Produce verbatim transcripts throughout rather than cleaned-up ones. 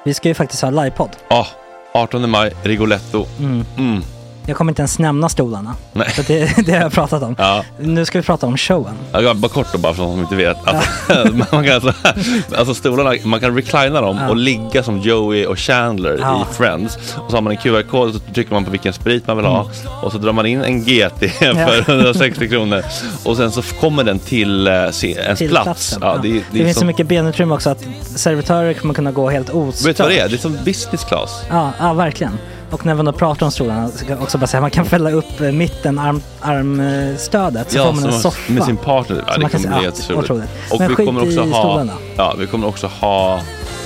Vi ska ju faktiskt ha livepodd. Ja, artonde maj, Rigoletto. Mm. Mm. Jag kommer inte ens nämna stolarna. Nej. För det, det har jag pratat om. Ja. Nu ska vi prata om showen. Ja, bara kort då, bara för de som inte vet. Alltså, man kan alltså, alltså stolarna, man kan reclina dem ja. och ligga som Joey och Chandler ja. i Friends. Och så har man en Q R-kod och så trycker man på vilken sprit man vill ha. Mm. Och så drar man in en G T för hundrasextio kronor. Och sen så kommer den till uh, ens till plats. Ja, ja. det, det, det är finns som... så mycket benutrymme också att servitörer kommer kunna gå helt ostört. Vet du vad det är? Det är som business class. Ja, ja verkligen. Och när man då pratar om stolarna så kan jag också bara säga att man kan fälla upp mitten arm, armstödet så ja, får man en soffa. Med sin partner. Ja, det kommer bli helt otroligt. Och men vi kommer också ha stolarna. Ja, vi kommer också ha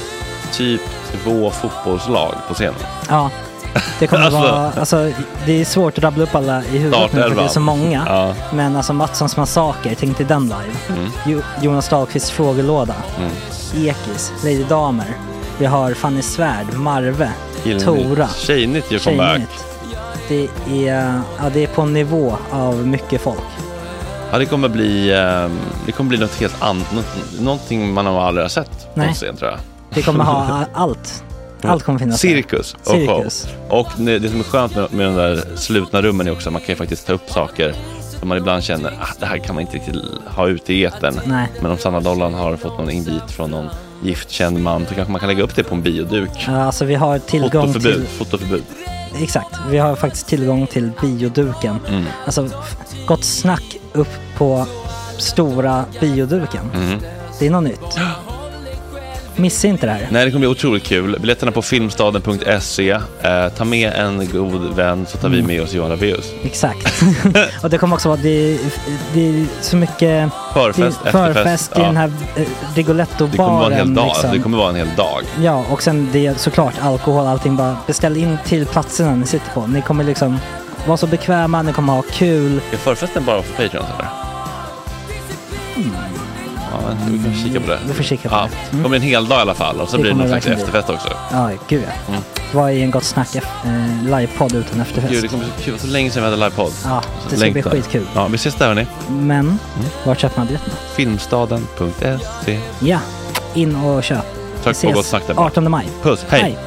typ två fotbollslag på scenen. Ja. Det kommer alltså, vara alltså det är svårt att rabbla upp alla i huvudet nu för det är så många. Ja. Men alltså Mattssons massaker, tänk till den live. Mm. Jo, Jonas Dahlqvists frågelåda. Mm. Ekis, Lady Damer. Vi har Fanny Svärd, Marve, Gillnytt. Tora. Tjejnytt gör comeback. Det är, ja, det är på en nivå av mycket folk. Ja, det kommer bli det kommer bli något helt annat, någonting man har aldrig har sett på scen, tror jag. Det kommer ha allt. Allt kommer finnas. Cirkus och Cirkus. show. Och det som är skönt med, med de där slutna rummen är också att man kan ju faktiskt ta upp saker som man ibland känner att det här kan man inte riktigt ha ute i etern. Nej. Men om Sanna Dollan har fått någon invit från någon giftkänd man så kanske man kan lägga upp det på en bioduk. Ja, alltså vi har tillgång fotoförbud, till... Fotoförbud. Exakt, vi har faktiskt tillgång till bioduken. Mm. Alltså, gott snack upp på stora bioduken. Mm. Det är något nytt. Missa inte det här. Nej, det kommer bli otroligt kul. Biljetterna på filmstaden punkt se. Eh, ta med en god vän så tar mm. vi med oss Johan Rabaeus. Exakt. Och det kommer också vara det, det är så mycket förfest, det, förfest i ja. den här eh, Rigoletto-baren. Det kommer vara en hel dag. Liksom. Det kommer vara en hel dag. Ja, och sen det är såklart alkohol, allting. Bara beställ in till platserna ni sitter på. Ni kommer liksom vara så bekväma, ni kommer ha kul. Är förfesten bara för Patreon eller? Mm. Ja, vi kan kika på det. Vi får kika på ja, det. Mm. Det kommer en hel dag i alla fall. Och så det blir det någon slags efterfest också. Ja, gud ja. Mm. Vad är en gott snack eh, livepodd utan efterfest? Gud, det kommer så kul. Så länge sedan vi hade livepodd. Ja, det ska Längtar. bli skitkul. Ja, vi ses där hörni. Men, mm. var köper man biljetterna? filmstaden punkt se. Ja, in och köp. Tack på gott snack där. artonde maj. Puss, hej. hej.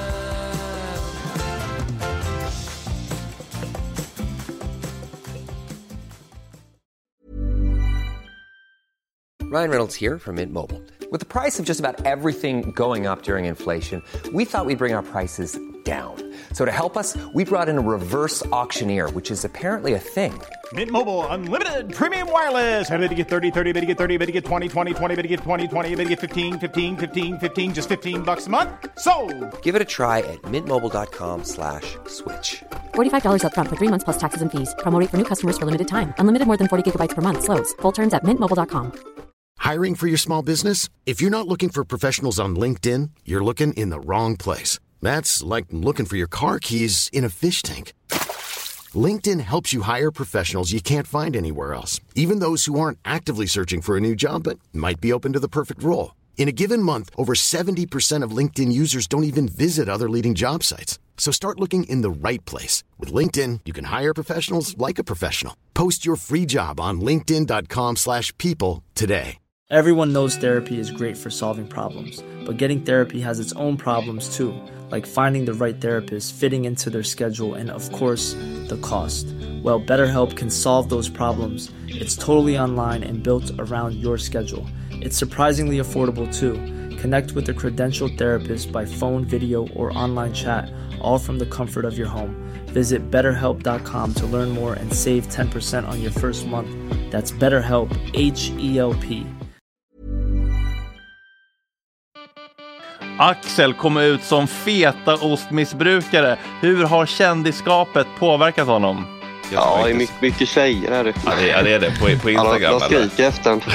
Ryan Reynolds here from Mint Mobile. With the price of just about everything going up during inflation, we thought we'd bring our prices down. So to help us, we brought in a reverse auctioneer, which is apparently a thing. Mint Mobile Unlimited Premium Wireless. How to get thirty, thirty, how to get thirty, how to get twenty, twenty, twenty, how to get twenty, twenty, how to get fifteen, fifteen, fifteen, fifteen, just fifteen bucks a month? Sold! Give it a try at mintmobile.com slash switch. forty-five dollars up front for three months plus taxes and fees. Promo rate for new customers for limited time. Unlimited more than forty gigabytes per month. Slows full terms at mint mobile dot com. Hiring for your small business? If you're not looking for professionals on LinkedIn, you're looking in the wrong place. That's like looking for your car keys in a fish tank. LinkedIn helps you hire professionals you can't find anywhere else, even those who aren't actively searching for a new job but might be open to the perfect role. In a given month, over seventy percent of LinkedIn users don't even visit other leading job sites. So start looking in the right place. With LinkedIn, you can hire professionals like a professional. Post your free job on linkedin dot com slash people today. Everyone knows therapy is great for solving problems, but getting therapy has its own problems too, like finding the right therapist, fitting into their schedule, and of course, the cost. Well, BetterHelp can solve those problems. It's totally online and built around your schedule. It's surprisingly affordable too. Connect with a credentialed therapist by phone, video, or online chat, all from the comfort of your home. Visit better help dot com to learn more and save ten percent on your first month. That's BetterHelp, H E L P. Axel kommer ut som fetaostmissbrukare. Hur har kändisskapet påverkat honom? Ja, det är mycket, mycket tjejer här. Ja, det är, ja, det är det. På, på Instagram. Ja, de skriker efter en.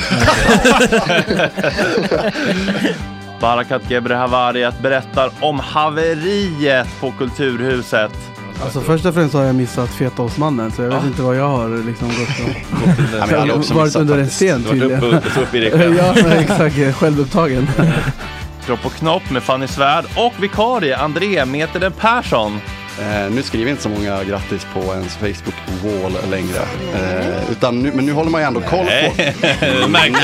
Barakat Gebrehavariat berättar om haveriet på Kulturhuset. Alltså först och främst har jag missat fetaostmannen, så jag vet ja. inte vad jag har liksom gått från. Ja, jag har också varit under en scen till. Du har varit upp i dig själv. Ja, exakt. Självupptagen. Kropp och knopp med Fanny Svärd och vikarie André Meteden Persson. Eh, nu skriver inte så många grattis på ens Facebook-wall längre. Eh, utan nu, men nu håller man ju ändå koll på. Märkte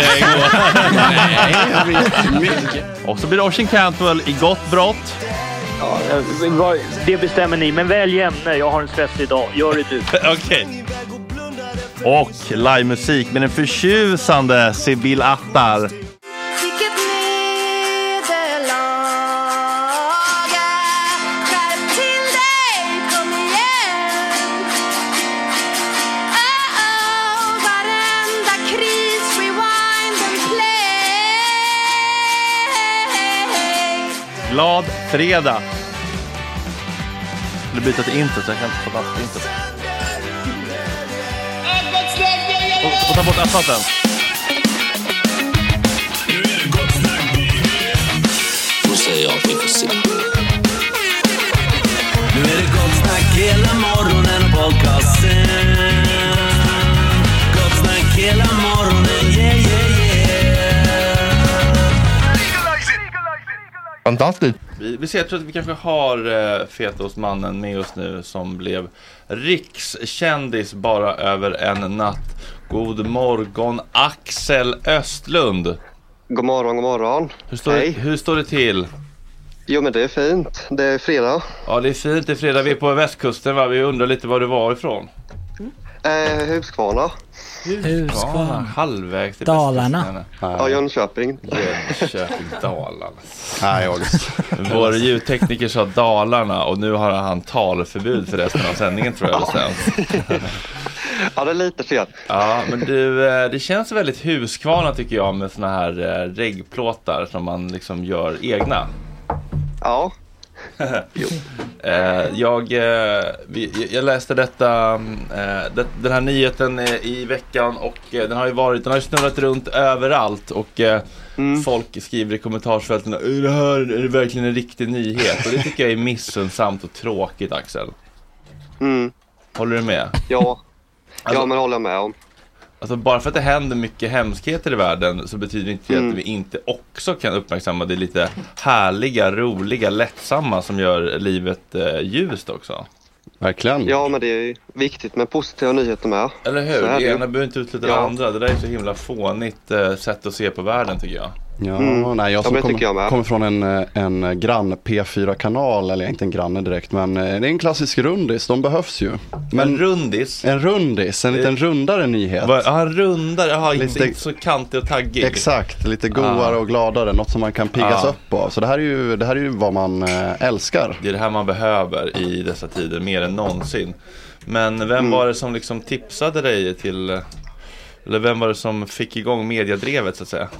jag Och så blir det Oisin Cantwell i gott brott. Ja, det bestämmer ni, men välj ämne. Jag har en stressig dag. Gör det du. Okej. Och livemusik med den förtjusande Sibyl Attar. Glad fredag. Jag skulle byta till intro så jag kan få bort intro. Och, och ta bort asfalten. Då säger jag att vi får se. Nu är det gott snack hela morgonen och podcasten. Gott snack hela morgonen, yeah, yeah, yeah. Fantastiskt. Vi, vi ser, jag tror att vi kanske har uh, Fetaostmannen med oss nu som blev rikskändis bara över en natt. God morgon Axel Östlund. God morgon, god morgon. Hur står, det, hur står det till? Jo men det är fint, det är fredag. Ja det är fint, det är fredag, vi är på västkusten va? Vi undrar lite var du var ifrån. Eh, Huskvarna. Huskvarna. Halvvägs till Dalarna. Ja, Jönköping. Jönköping, Dalarna. Nej, August. Vår ljudtekniker sa Dalarna och nu har han talförbud för resten av sändningen tror jag. Ja, det är lite fel. Ja, men du, det känns väldigt Huskvarna tycker jag med såna här reggplåtar som man liksom gör egna. Ja. jag, jag läste detta den här nyheten i veckan och den har ju varit, den har ju snurrat runt överallt och mm. folk skriver i kommentarsfälten är det här är det verkligen en riktig nyhet och det tycker jag är missunnsamt och tråkigt Axel. Mm. Håller du med? Ja, alltså, ja men håller jag med om. Alltså bara för att det händer mycket hemskheter i världen så betyder det inte mm. att vi inte också kan uppmärksamma det lite härliga, roliga, lättsamma som gör livet eh, ljust också. Verkligen. Ja, men det är viktigt med positiva nyheter med. Eller hur? Det ena behöver inte utluta det ja. andra. Det där är så himla fånigt eh, sätt att se på världen tycker jag. Ja, mm. nej, jag som ja, kommer jag kom från en, en grann P fyra-kanal, eller inte en granne direkt, men det är en klassisk rundis, de behövs ju. Men en rundis? En rundis, en det... liten rundare nyhet. Ja, en rundare, ja, lite... inte så kantig och taggig. Exakt, lite godare ah. och gladare, något som man kan piggas ah. upp av. Så det här är ju, det här är ju vad man äh, älskar. Det är det här man behöver i dessa tider, mer än någonsin. Men vem mm. var det som liksom tipsade dig till, eller vem var det som fick igång mediadrevet så att säga?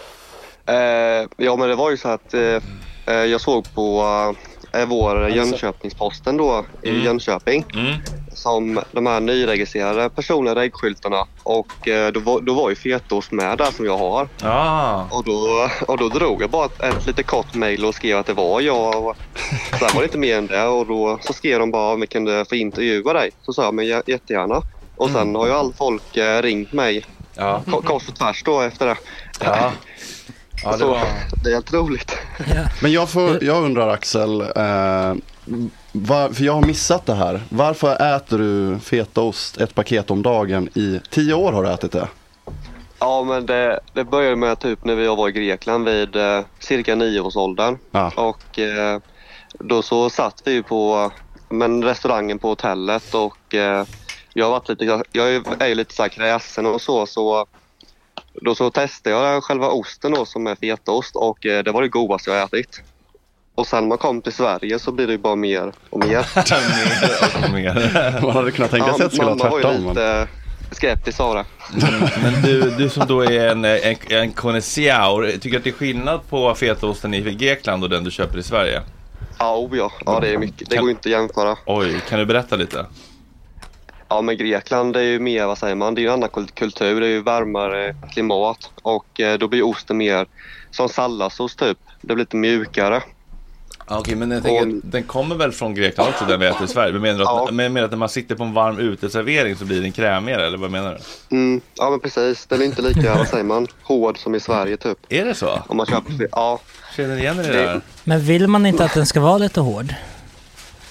Eh, ja men det var ju så att eh, jag såg på eh, vår Jönköpingsposten då mm. i Jönköping mm. som de här nyregistrerade personliga reggskyltarna och eh, då, var, då var ju Fetaost med där som jag har ah. och, då, och då drog jag bara ett, ett lite kort mejl och skrev att det var jag och sen var det inte mer än det och då så skrev de bara om vi kunde få intervjua dig så sa jag men jättegärna och sen mm. har ju all folk eh, ringt mig ja. kors och tvärs då efter det ja. Ja, det, så, var... det är helt roligt. Ja. Men jag, får, jag undrar Axel, eh, var, för jag har missat det här. Varför äter du fetaost ett paket om dagen i tio år har du ätit det? Ja men det, det började med typ när vi var i Grekland vid eh, cirka nioårsåldern. Ja. Och eh, då så satt vi på men, restaurangen på hotellet och eh, jag har varit lite, jag är ju lite så här kräsen och så så då så testade jag själva osten då, som är fetaost och eh, det var det godaste jag ätit. Och sen när man kom till Sverige så blir det ju bara mer och mer. mer och mer. Man hade kunnat tänka sig ja, att det skulle ha tvärtom. Man var ju lite men... skeptisk av det. Men du, du som då är en, en, en connoisseur, tycker du att det är skillnad på fetaosten i Grekland och den du köper i Sverige? Ja, oh ja. ja det är mycket. Det kan... går inte att jämföra. Oj, kan du berätta lite? Ja men Grekland det är ju mer, vad säger man, det är ju en annan kultur, det är ju varmare klimat och eh, då blir osten mer som salladsost typ, det blir lite mjukare. Okej, okay, men jag tänker, och, den kommer väl från Grekland också den vi äter i Sverige, men menar du att, ja. men menar att när man sitter på en varm uteservering så blir den krämigare eller vad menar du? Mm, ja men precis, det är inte lika, vad säger man, hård som i Sverige typ. Är det så? Om man köper, ja. Känner igen det där? Men vill man inte att den ska vara lite hård?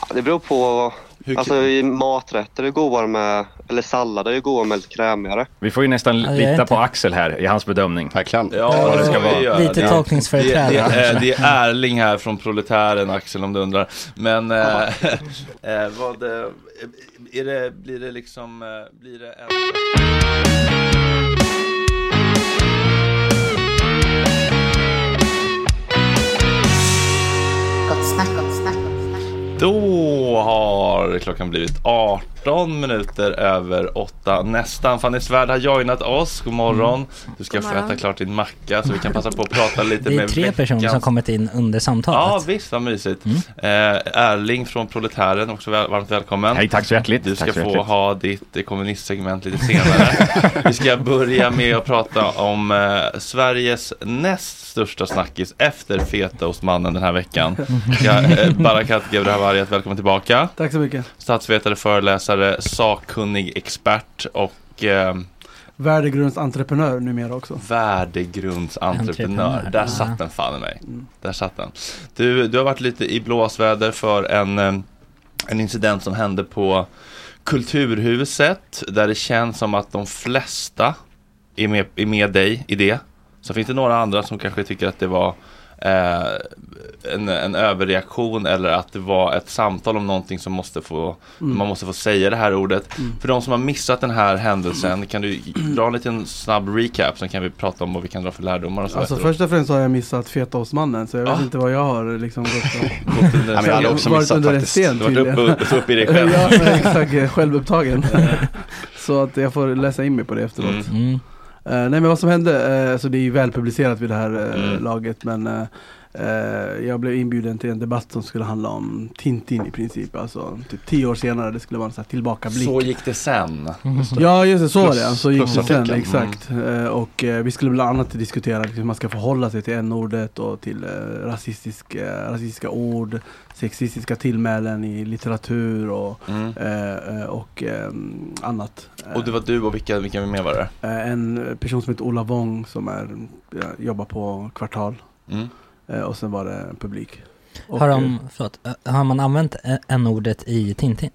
Det beror på. Alltså i maträtter är godare med, eller sallader är godare med lite krämigare. Vi får ju nästan Ja, lita inte. på Axel här i hans bedömning. Verkligen. Ja, vad det ska vara. göra. Lite Det- tolkningsföreträdare. Det, det, är, det är Erling här från Proletären, Axel, om du undrar. Men äh, äh, vad äh, är det, blir det liksom, äh, blir det en... Gott snack, gott snack. Då har klockan blivit arton minuter över åtta. Nästan. Fanny Svärd har joinat oss. God morgon. Du ska God få morgon. äta klart din macka så vi kan passa på att prata lite Det är med tre veckans- personer som kommit in under samtalet. Ja, visst, vad mysigt. Mm. Eh, Erling från Proletären, också väl, varmt välkommen. Hej, tack så hjärtligt. Du ska Tack så få hjärtligt. ha ditt eh, kommunistsegment lite senare. Vi ska börja med att prata om eh, Sveriges näst största snackis efter Fetaostmannen den här veckan. Ja, eh, Barakat Gebrahariat, välkommen tillbaka. Tack så mycket. Statsvetare, föreläsare, sakkunnig expert och eh, Värdegrundsentreprenör numera också. värdegrundsentreprenör. Entreprenör. Där Ja. satt den fan i mig. Där satt den. Du, du har varit lite i blåsväder för en, eh, en incident som hände på Kulturhuset, där det känns som att de flesta är med, är med dig i det. Så finns det några andra som kanske tycker att det var eh, en, en överreaktion, eller att det var ett samtal om någonting som måste få, Mm. man måste få säga det här ordet. Mm. För de som har missat den här händelsen, kan du dra en liten snabb recap, så kan vi prata om vad vi kan dra för lärdomar och så. Alltså efteråt. först och främst har jag missat Fetaostmannen, så jag vet Ah. inte vad jag har liksom gått och... Gått under- Ja, men jag hade också varit missat under en faktiskt. sten Du har varit tydligen. uppe, uppe i dig själv. Ja, men exakt, självupptagen. Så att jag får läsa in mig på det efteråt. Mm. Mm. Eh, nej men vad som hände, uh, så det är ju väl publicerat vid det här uh, Mm. laget, men uh, uh, jag blev inbjuden till en debatt som skulle handla om Tintin i princip, alltså typ tio år senare, det skulle vara en sån här tillbakablick. Så gick det sen. Ja just det, så var Plus- det, så gick det sen, plusartikeln. exakt. Eh, och uh, vi skulle bland annat diskutera hur man ska förhålla sig till n-ordet och till uh, rasistisk, uh, rasistiska ord, sexistiska tillmälen i litteratur och, Mm. uh, uh, och um, annat. Och det var du och vilka, vilka med var det? Uh, en person som heter Ola Wong som är, uh, jobbar på Kvartal. Mm. Uh, och sen var det publik. Och, Har, de, förlåt, äh, har man använt n-ordet i Tintin?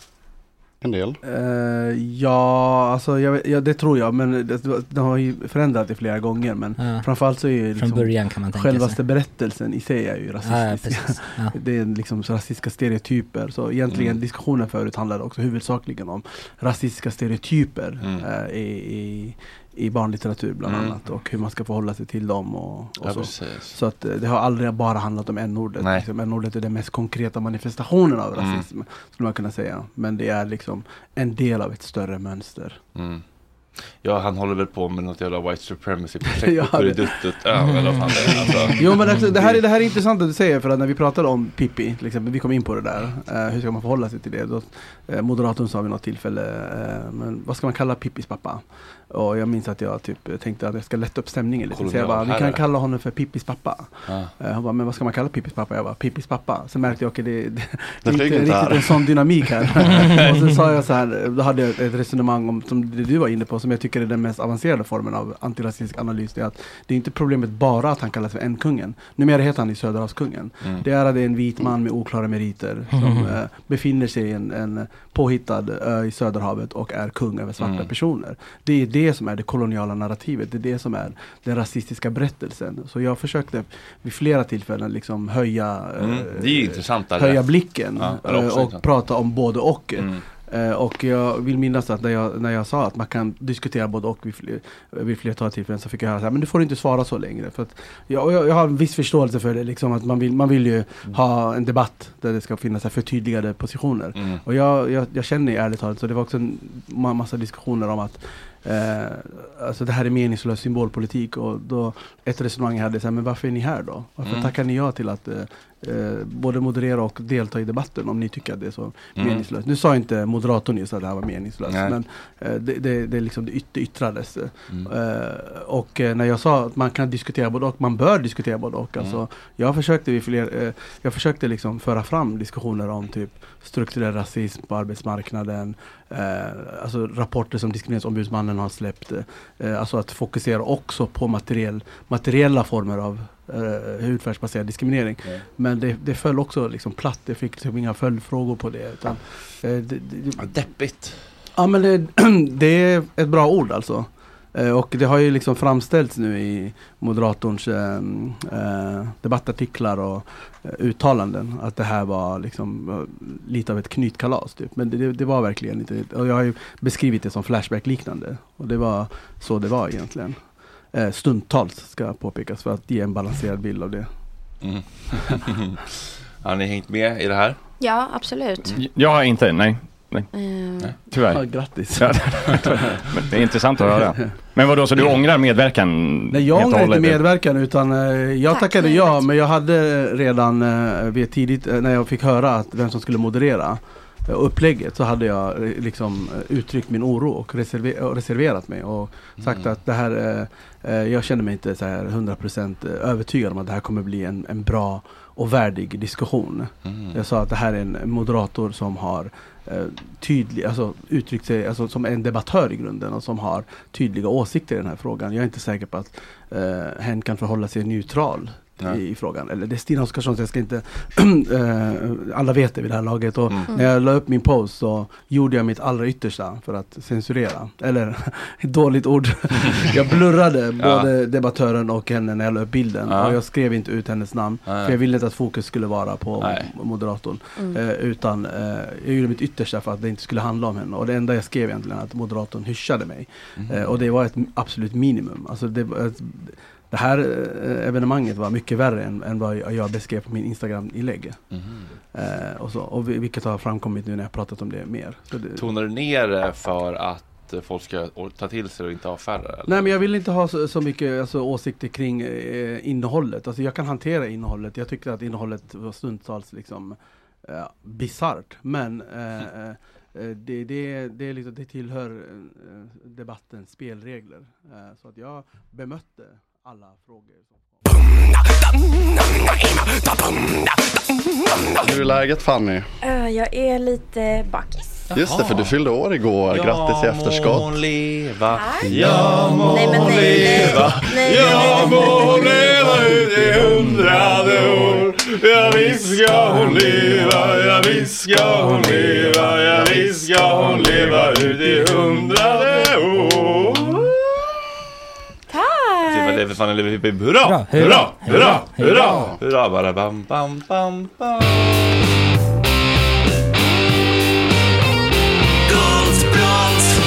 En del. uh, ja, alltså jag, ja, det tror jag, men det, det har ju förändrat det flera gånger, men Ja. framförallt så är ju liksom Från början kan man tänka självaste sig. berättelsen i sig är ju Ja, rasistisk. precis. Ja. Det är liksom så rasistiska stereotyper. Så egentligen Mm. diskussionen förut handlade också huvudsakligen om rasistiska stereotyper Mm. eh, i, i, i barnlitteratur bland Mm. annat, och hur man ska förhålla sig till dem och, och Ja, så. precis. Så att eh, det har aldrig bara handlat om n-ordet. Nej. Liksom, n-ordet är den mest konkreta manifestationen av Mm. rasism, skulle man kunna säga. Men det är liksom en del av ett större mönster. Mm. Ja, han håller väl på med något jävla white supremacy-projekt Ja, på det- Kuriduttet. Ja, eller vad fan det är. Alltså. Jo men alltså, det, här är, det här är intressant att du säger, för att när vi pratade om Pippi, liksom, vi kom in på det där, eh, hur ska man förhålla sig till det? Då, eh, moderatorn sa vid något tillfälle, eh, men vad ska man kalla Pippis pappa? Och jag minns att jag typ tänkte att jag ska lätta upp stämningen lite, så jag bara, vi kan Kolonialherre. kalla honom för Pippis pappa. Ja. Eh, han bara, men vad ska man kalla Pippis pappa? Jag bara, Pippis pappa. Så märkte jag, okej okay, det, det, det är flyger inte inte riktigt här. en sån dynamik här. Och så sa jag så här, då hade jag ett resonemang om, som det du var inne på, som jag tycker är den mest avancerade formen av antirasistisk analys. Det är att det är inte problemet bara att han kallas för en-kungen. Numera heter han i Söderhavskungen. Mm. Det är att det är en vit man med oklara meriter som eh, befinner sig i en, en påhittad ö i Söderhavet och är kung över svarta Mm. personer. Det är det som är det koloniala narrativet. Det är det som är den rasistiska berättelsen. Så jag försökte vid flera tillfällen liksom höja, Mm. eh, Det är ju intressant. Där. höja blicken Ja, det är eh, också och intressant. prata om både och. Mm. Eh, och jag vill minnas att när jag, när jag sa att man kan diskutera både och vid, fler, vid flertal tillfällen, så fick jag höra så här, men du får inte svara så längre. För att jag, jag, jag har en viss förståelse för det, liksom, att man vill, man vill ju ha en debatt där det ska finnas så här förtydligade positioner. Mm. Och jag, jag, jag känner ärligt talat, så det var också en ma- massa diskussioner om att Eh, alltså det här är meningslös symbolpolitik, och då ett resonemang jag hade så här, men varför är ni här då? Varför Mm. tackar ni ja till att eh, eh, både moderera och delta i debatten om ni tycker att det är så Mm. meningslöst? Nu sa inte moderatorn just att det här var meningslöst, Nej. men eh, det, det, det, liksom, det yt- yttrades. Mm. Eh, och eh, när jag sa att man kan diskutera både och, man bör diskutera både och. Alltså, Mm. jag försökte, vid fler, eh, jag försökte liksom föra fram diskussioner om typ strukturell rasism på arbetsmarknaden, eh, alltså rapporter som diskrimineringsombudsmannen har släppt, eh, alltså att fokusera också på materiell, materiella former av uh, hudfärgsbaserad diskriminering. Mm. Men det, det föll också liksom platt. Det fick liksom inga följdfrågor på det. Utan, uh, det, det, Deppigt. Ja, men det, det är ett bra ord alltså. Uh, och det har ju liksom framställts nu i moderatorns uh, uh, debattartiklar och uh, uttalanden att det här var liksom uh, lite av ett knytkalas typ. Men det, det, det var verkligen inte, och jag har ju beskrivit det som flashback-liknande. Och det var så det var egentligen. Uh, stundtals ska påpekas för att ge en balanserad bild av det. Mm. Har ni hängt med i det här? Ja, absolut. Mm. Jag har inte, nej. Nej. Mm. Nej. Tyvärr. Ja, grattis. Ja, men det är intressant att höra. Men vadå, så du ångrar medverkan? Nej, jag ångrar inte medverkan utan eh, jag Tack, tackade ja, men jag hade redan eh, vid tidigt eh, när jag fick höra att vem som skulle moderera eh, upplägget så hade jag eh, liksom eh, uttryckt min oro och, reserver- och reserverat mig och sagt mm. att det här eh, eh, jag känner mig inte så här hundra procent övertygad om att det här kommer bli en, en bra och värdig diskussion. Mm. Jag sa att det här är en moderator som har eh, tydlig, alltså uttryckt sig alltså, som en debattör i grunden och som har tydliga åsikter i den här frågan. Jag är inte säker på att eh, hen kan förhålla sig neutral i, i frågan. Eller det är Stina Oskarsson, så jag ska inte äh, alla vet det vid det här laget och mm. när jag la upp min post så gjorde jag mitt allra yttersta för att censurera, eller ett dåligt ord jag blurrade ja. både debattören och henne när jag la upp bilden ja. och jag skrev inte ut hennes namn ja. för jag ville inte att fokus skulle vara på Nej. moderatorn mm. äh, utan äh, jag gjorde mitt yttersta för att det inte skulle handla om henne och det enda jag skrev egentligen att moderatorn hyschade mig mm. äh, och det var ett absolut minimum, alltså det var ett, det här eh, evenemanget var mycket värre än, än vad jag beskrev på min Instagram-inlägg. Mm. Eh, och så, och vilket har framkommit nu när jag pratat om det mer. Så det, tonar du ner det för att folk ska ta till sig och inte ha färre? Eller? Nej, men jag vill inte ha så, så mycket alltså, åsikter kring eh, innehållet. Alltså, jag kan hantera innehållet. Jag tyckte att innehållet var stundtals liksom, eh, bizarrt. Men eh, eh, det, det, det, liksom, det tillhör eh, debattens spelregler. Eh, så att jag bemötte alla frågor. Hur är läget, Fanny? Uh, jag är lite bakis. Just det, för du fyllde år igår. Grattis i efterskott. Jag må leva. Jag må nej, men nej, leva. Nej, jag må leva ut i hundrade år. Ja, visst ska hon leva. Ja, visst ska hon leva. Ja, visst ska hon leva ut i hundrade år. Lever fan eller lever hurra, hurra, hurra, hurra, hurra, bara bam, bam, bam, bam. Gott brott,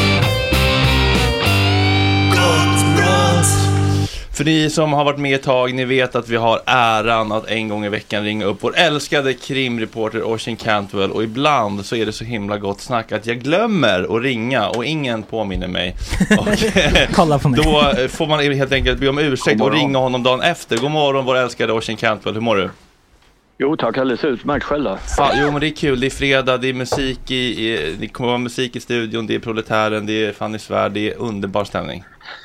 gott brott. För ni som har varit med ett tag, ni vet att vi har äran att en gång i veckan ringa upp vår älskade krimreporter Oisin Cantwell. Och ibland så är det så himla gott snack att jag glömmer att ringa och ingen påminner mig. Och kolla på mig. Då får man helt enkelt be om ursäkt och ringa honom dagen efter. God morgon vår älskade Oisin Cantwell, hur mår du? Jo tack, alldeles utmärkt själv då. Fan, jo men det är kul, det är fredag, det är musik i, i det kommer vara musik i studion, det är Proletären, det är Fanny Svärd, det är underbar stämning.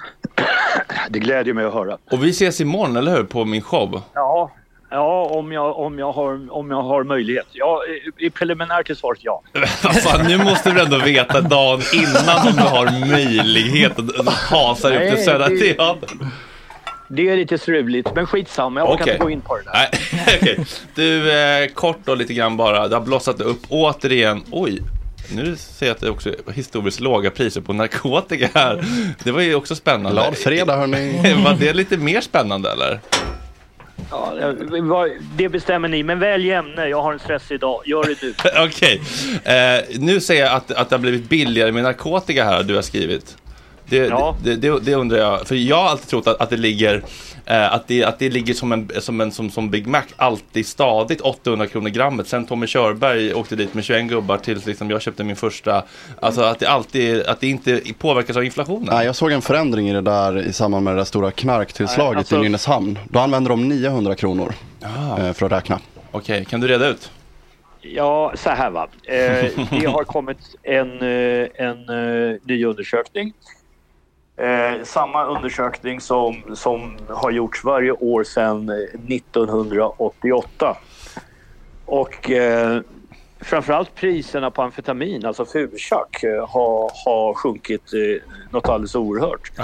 Det glädjer mig att höra. Och vi ses imorgon, eller hur, på min show? Ja, ja om, jag, om, jag har, om jag har möjlighet. Ja, i, i preliminärt är svaret ja. Fan, nu måste du ändå veta dagen innan om du har möjlighet att hasa upp till Södra Teatern. Det är lite struligt, men skitsamma, jag okay. kan inte gå in på det där. Nej, okay. Du, eh, kort då lite grann bara. Det har blossat upp återigen. Oj, nu ser jag att det också är historiskt låga priser på narkotika här. Det var ju också spännande. Glad fredag, hörni. Var det lite mer spännande, eller? Ja, det bestämmer ni, men välj ämne. Jag har en stress idag, gör det du. Okej, okay. eh, nu ser jag att, att det har blivit billigare med narkotika här, du har skrivit. Det, ja. det, det, det undrar jag, för jag har alltid trott att, att det ligger eh, att, det, att det ligger som en, som en som, som Big Mac alltid stadigt åttahundra kronor grammet. Sen Tommy Körberg åkte dit med tjugoen gubbar tills liksom jag köpte min första. Alltså att det alltid att det inte påverkas av inflationen. Nej, jag såg en förändring i det där i samband med det där stora knarktillslaget Nej, alltså... i Nynäshamn. Då använder de niohundra kronor eh, för att räkna. Okej, okay. Kan du reda ut? Ja, så här va. Eh, det har kommit en, en, en ny undersökning. Eh, samma undersökning som, som har gjorts varje år sedan nittonhundraåttioåtta. Och eh, framförallt priserna på amfetamin, alltså furchack, eh, har, har sjunkit eh, något alldeles oerhört.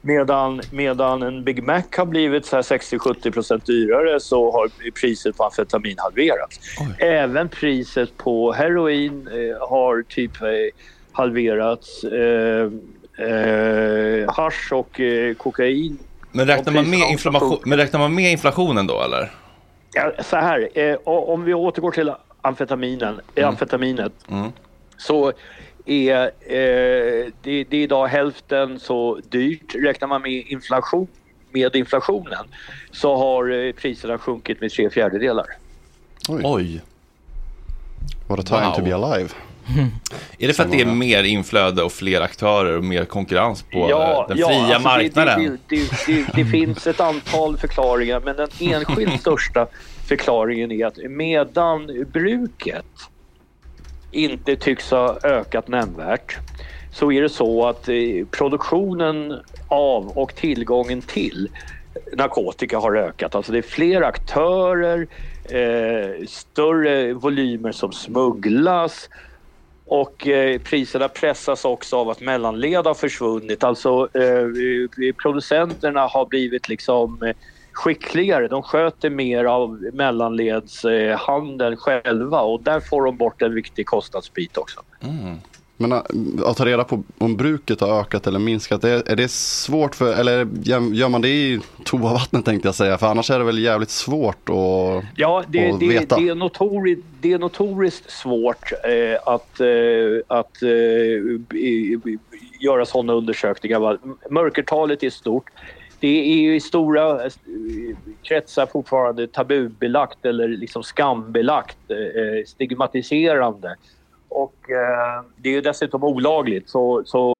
Medan, medan en Big Mac har blivit så här sextio till sjuttio procent dyrare så har priset på amfetamin halverats. Oj. Även priset på heroin eh, har typ eh, halverats. Eh, eh, hasch och eh, kokain. Men räknar, man med inflammation, men räknar man med inflationen då eller? Ja, så här, eh, om vi återgår till amfetaminen, mm. amfetaminet mm. så är eh, det, det är idag hälften så dyrt. Räknar man med inflation, med inflationen så har eh, priserna sjunkit med tre fjärdedelar. Oj. Oj. What a time wow. to be alive. Är det för att det är mer inflöde och fler aktörer och mer konkurrens på ja, den fria ja, alltså marknaden? Det, det, det, det, det finns ett antal förklaringar, men den enskilt största förklaringen är att medan bruket inte tycks ha ökat nämnvärt så är det så att produktionen av och tillgången till narkotika har ökat. Alltså det är fler aktörer, eh, större volymer som smugglas och eh, priserna pressas också av att mellanled har försvunnit. Alltså eh, producenterna har blivit liksom eh, skickligare. De sköter mer av mellanledshandeln eh, själva och där får de bort en viktig kostnadsbit också. Mm. Men att ta reda på om bruket har ökat eller minskat, är, är det svårt för, eller gör man det i toavattnet tänkte jag säga, för annars är det väl jävligt svårt att, ja, det, att det, veta. Det är, notori, det är notoriskt svårt eh, att, eh, att eh, göra sådana undersökningar. Mörkertalet är stort. Det är ju i stora kretsar fortfarande tabubelagt eller liksom skambelagt, eh, stigmatiserande. Och eh, det är ju dessutom olagligt. Så, så...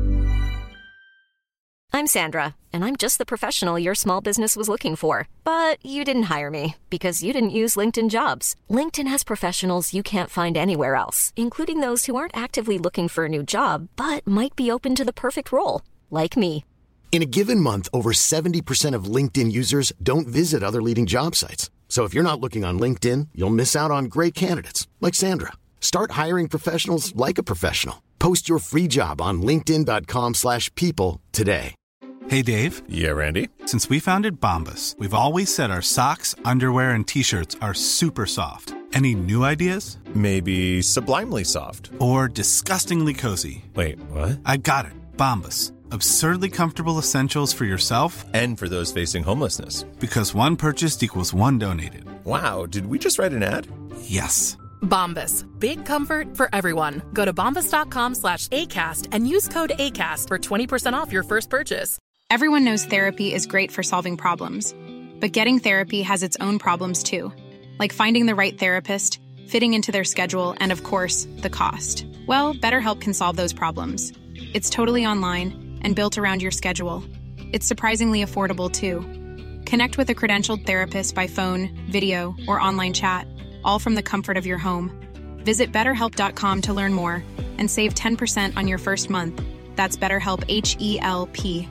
I'm Sandra, and I'm just the professional your small business was looking for. But you didn't hire me because you didn't use LinkedIn Jobs. LinkedIn has professionals you can't find anywhere else, including those who aren't actively looking for a new job, but might be open to the perfect role, like me. In a given month, over seventy percent of LinkedIn users don't visit other leading job sites. So if you're not looking on LinkedIn, you'll miss out on great candidates like Sandra. Start hiring professionals like a professional. Post your free job on linkedin dot com slash people today. Hey, Dave. Yeah, Randy. Since we founded Bombas, we've always said our socks, underwear, and T-shirts are super soft. Any new ideas? Maybe sublimely soft. Or disgustingly cozy. Wait, what? I got it. Bombas. Absurdly comfortable essentials for yourself and for those facing homelessness. Because one purchased equals one donated. Wow, did we just write an ad? Yes. Bombas. Big comfort for everyone. Go to bombas dot com slash ACAST and use code ACAST for twenty percent off your first purchase. Everyone knows therapy is great for solving problems. But getting therapy has its own problems too. Like finding the right therapist, fitting into their schedule, and of course, the cost. Well, BetterHelp can solve those problems. It's totally online and built around your schedule. It's surprisingly affordable too. Connect with a credentialed therapist by phone, video, or online chat, all from the comfort of your home. Visit better help dot com to learn more and save ten percent on your first month. That's BetterHelp, H E L P.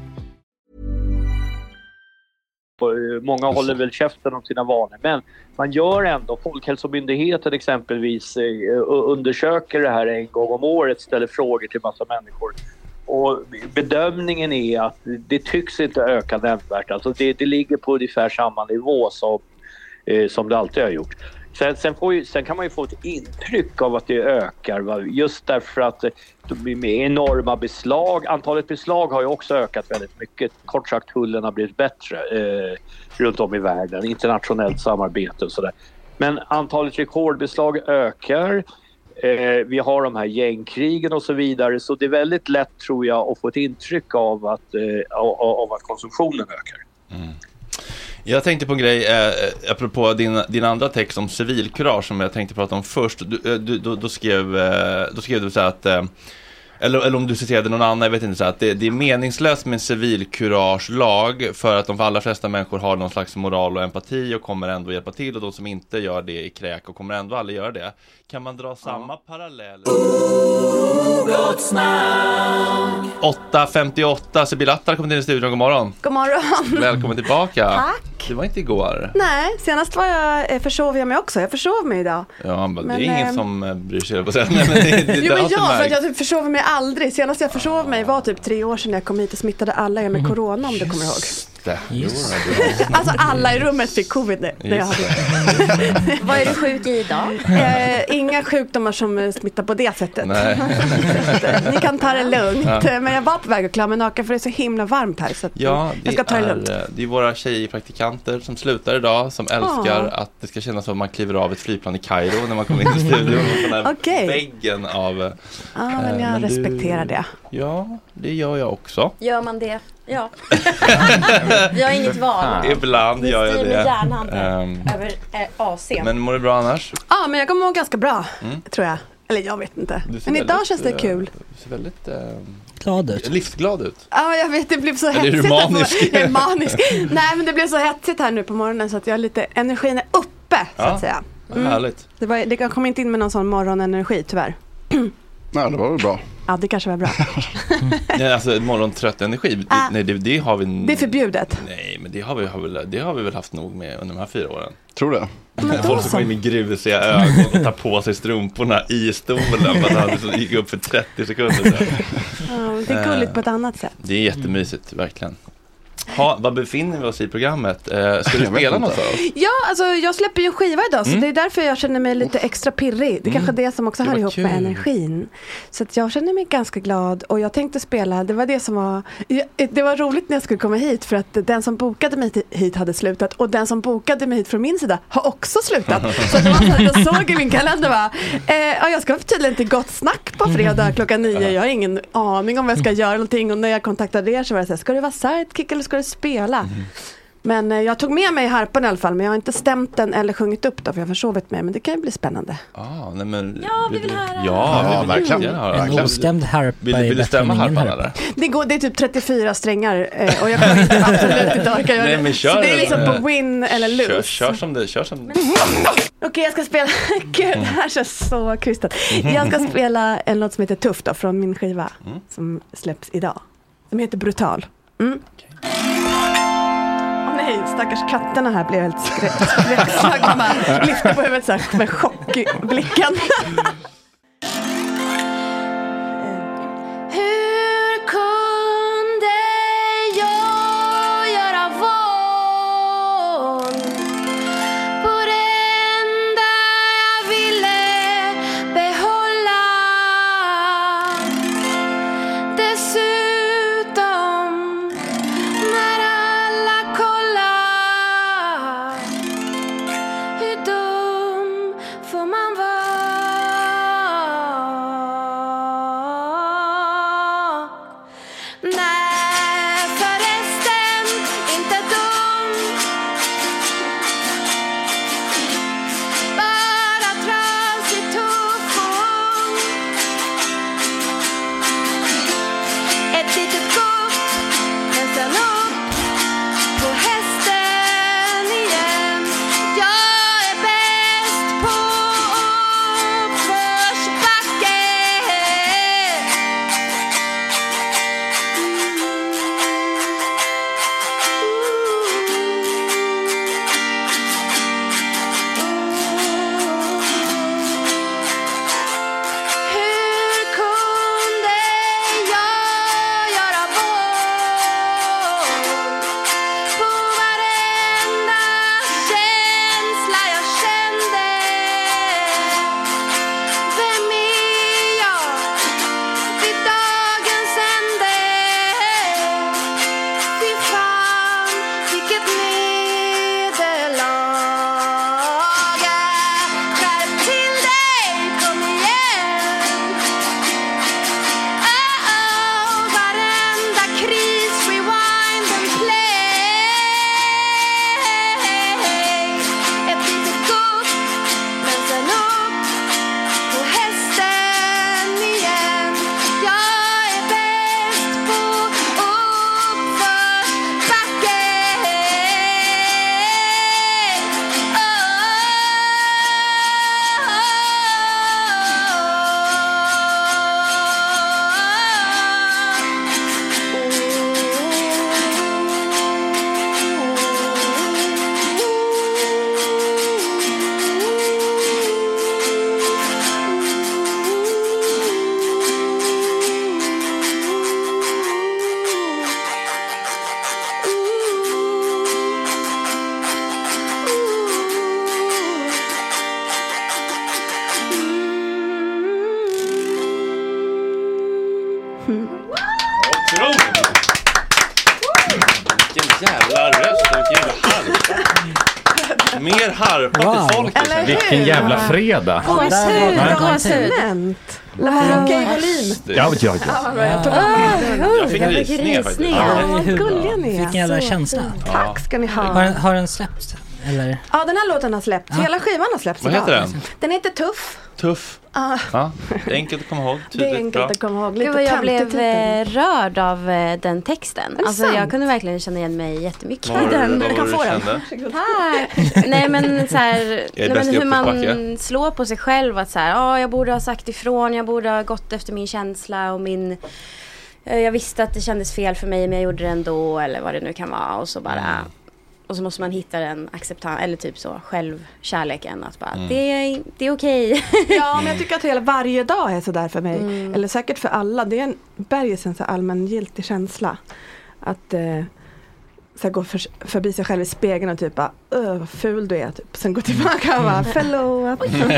Många håller väl käften om sina vanor, men man gör ändå, Folkhälsomyndigheten exempelvis undersöker det här en gång om året, ställer frågor till massa människor. Och bedömningen är att det tycks inte öka nämnvärt. Alltså det, det ligger på ungefär samma nivå som, eh, som det alltid har gjort. Sen, sen, får ju, sen kan man ju få ett intryck av att det ökar. Va? Just därför att med enorma beslag. Antalet beslag har ju också ökat väldigt mycket. Kort sagt, tullen har blivit bättre eh, runt om i världen. Internationellt samarbete och sådär. Men antalet rekordbeslag ökar. Eh, vi har de här gängkrigen och så vidare. Så det är väldigt lätt, tror jag, att få ett intryck av att, eh, av, av att konsumtionen ökar. Mm. Jag tänkte på en grej, eh, apropå din, din andra text om civilkurage som jag tänkte prata om först. Du, du, då, då, skrev, eh, då skrev du så att, eh, eller, eller om du citerade någon annan, jag vet inte, så att det, det är meningslöst med en civilkuragelag för att de allra flesta människor har någon slags moral och empati och kommer ändå hjälpa till, och de som inte gör det i kräk och kommer ändå aldrig göra det. Kan man dra samma ja. parallell? åtta femtioåtta, Sibylla Attar kommer till i studion, god morgon. God morgon. Välkommen tillbaka. Tack. Det var inte igår. Nej, senast var jag, försov jag mig också. Jag försov mig idag. Ja, men, men det är ingen eh, som bryr sig på sätt. Men det, det, jo, men ja, för att jag typ försover mig aldrig. Senast jag försov mig var typ tre år sedan jag kom hit och smittade alla er med corona, om du kommer ihåg. Det. Yes. Alltså alla i rummet fick covid när jag hade. Vad är du sjuk i idag? Eh, inga sjukdomar som smittar på det sättet. Nej. Ni kan ta det lugnt. Ja. Men jag var på väg att klara mig naken för det är så himla varmt här. Så att Ja, det jag ska ta det är, lugnt. det är våra tjejpraktikanter som slutar idag, som älskar Ah. att det ska kännas som att man kliver av ett flygplan i Kairo när man kommer in i studion. Och den här Okej. väggen av... Ja, men jag eh, men respekterar du, det. Ja, det gör jag också. Gör man det? Ja. Vi har inget val. Ibland gör jag styr det. med järnhand Ehm, över eh, A C. men mår du bra annars? Ja, men jag kommer må ganska bra, Mm. tror jag. Eller jag vet inte. Du ser Men idag väldigt, känns det eh, kul. Du ser väldigt eh, glad ut. Livsglad ut. Ja, jag vet, det blev så Eller är hetsigt. du här på- manisk? Jag är manisk. Nej, men det blev så hetsigt här nu på morgonen så att jag har lite, energin är uppe, så Ja, att säga. vad härligt. Det, var, det kom inte in med någon sån morgonenergi, tyvärr. Nej, det var väl bra. Ja, det kanske var bra. Nej, alltså morgontrött energi, det, Ah. nej, det, det har vi... Det är förbjudet. Nej, men det har, vi, har väl, det har vi väl haft nog med under de här fyra åren. Tror det. Folk som kommer in med grusiga ögon och tar på sig strumporna i stolen för att han gick upp för trettio sekunder sedan. Ja, det är gulligt på ett annat sätt. Det är jättemysigt, verkligen. Ha, vad befinner vi oss i programmet? Eh, ska du spela något för oss? Ja, alltså jag släpper ju en skiva idag så Mm. det är därför jag känner mig lite extra pirrig. Det är kanske det som också Det hör var ihop kul. med energin. Så att jag känner mig ganska glad och jag tänkte spela, det var det som var det var roligt när jag skulle komma hit för att den som bokade mig hit hade slutat och den som bokade mig hit från min sida har också slutat. Så att det var så att jag såg i min kalender va, eh, ja, jag ska tydligen till Gott Snack på fredag klockan nio. Jag har ingen aning om vad jag ska göra någonting och när jag kontaktade er så var det så här, ska det vara sidekick eller ska det spela? Men eh, jag tog med mig harpan i alla fall, men jag har inte stämt den eller sjungit upp då för jag har försovit mig, men det kan ju bli spännande. Ah, nej, men, Ja, vi vill höra. Ja, Ja, vi vill verkligen. gärna höra. En ostämd harpa Vill, är vill du bättre stämma än ingen harpan harpa. eller? Det, går, det är typ trettiofyra strängar eh, och jag kommer inte absolut inte orka göra Nej, det. men kör Så det är det. liksom på win eller lose. Kör, kör som det, kör som det. Okej, jag ska spela, gud det här känns så krystat. Jag ska spela en låt som heter Tuff då, från min skiva som släpps idag. Som heter Brutal. Mm. Åh nej, stackars katterna här blev helt skrä- skräckslagna. Man lyfter på huvudet så här med chock i blicken. Hur kunde jag göra våld på det enda jag ville behålla? Dessutom när alla kollar, hur dum får man vara? Mer harpa wow. till folket. Eller vilken jävla fredag. Gåshud, gåshud. Okej, volym. Ja, ja, ja. Jag fick rysningar faktiskt. Vad gulliga ni är. Vilken jävla känsla. Tack ska ni ha. Har, har den släppts? Eller? Ja, den här låten har släppts. Hela skivan har släppts. Vad heter den? Den heter Tuff. Tuff. Ah. Ja, det är enkelt att komma ihåg. Det är enkelt bra. att komma ihåg. Gud, Lite vad jag blev töntig titel. eh, rörd av eh, den texten. det Alltså sant? jag kunde verkligen känna igen mig jättemycket Vad var i det- den. vad var kan det få du den. kände? Tack. Nej men så här, nej, bäst men i hur man uppförsbacke. slår på sig själv att så här, ja, jag borde ha sagt ifrån, jag borde ha gått efter min känsla och min eh, jag visste att det kändes fel för mig men jag gjorde det ändå eller vad det nu kan vara och så bara Mm. och så måste man hitta den acceptans eller typ så självkärleken att bara Mm. det är det är okej. Ja, men jag tycker att hela varje dag är så där för mig. Mm. Eller säkert för alla. Det är en bergets en så allmängiltig känsla. Att eh, så här, gå för, förbi sig själv i spegeln och typ bara, öh vad ful du är. Typ. Sen gå tillbaka och bara, fellow.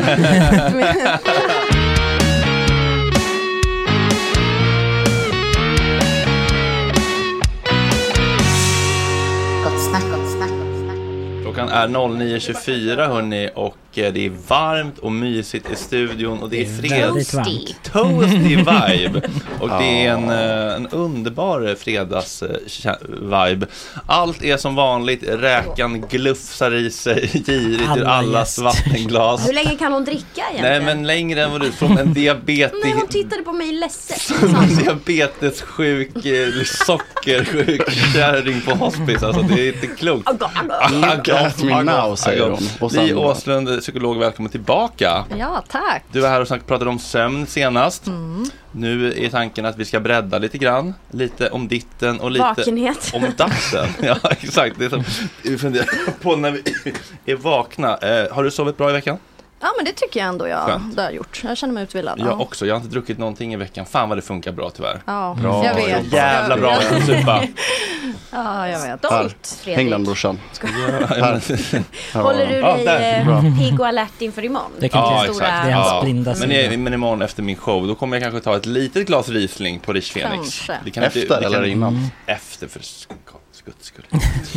Klockan är noll nio tjugofyra hörni och eh, det är varmt och mysigt i studion och det är väldigt fredags varmt. toasty vibe och det är en, eh, en underbar fredags eh, kä- vibe. Allt är som vanligt, räkan glufsar i sig girigt ur Alla allas gäster. Hur vattenglas. länge kan hon dricka egentligen? Nej men längre än vad du, från en diabetes. Nej, hon tittade på mig ledset. Som en diabetessjuk, eh, sockersjuk kärring på hospice. Alltså det är inte klokt. Got me now, säger hon. Och sen- Li Åslund, psykolog, välkommen tillbaka. Ja, tack. Du var här och snack- pratade om sömn senast. Mm. Nu är tanken att vi ska bredda lite grann. Lite om ditten och lite Vakenhet. om datten. Ja, exakt. Det är som vi funderar på när vi är vakna. Eh, har du sovit bra i veckan? Ja, men det tycker jag ändå jag Skönt. det har gjort. Jag känner mig utvilad. Jag också. Jag har inte druckit någonting i veckan. Fan vad det funkar bra tyvärr. Ja, Bra. jag vet. Så jävla bra Jag- att supa. Ja, jag vet. Stolt, Fredrik. Häng den brorsan. Håller du Ja, dig där. eh, Bra. pigg och alert inför imorgon? Det kan Ja, inte exakt. det är hans Ja. blinda Men, sida. i- men imorgon efter min show, då kommer jag kanske ta ett litet glas Riesling på Rich Phoenix. Kanske. Det kan Efter inte, det eller kan, innan? Efter för skutt skull.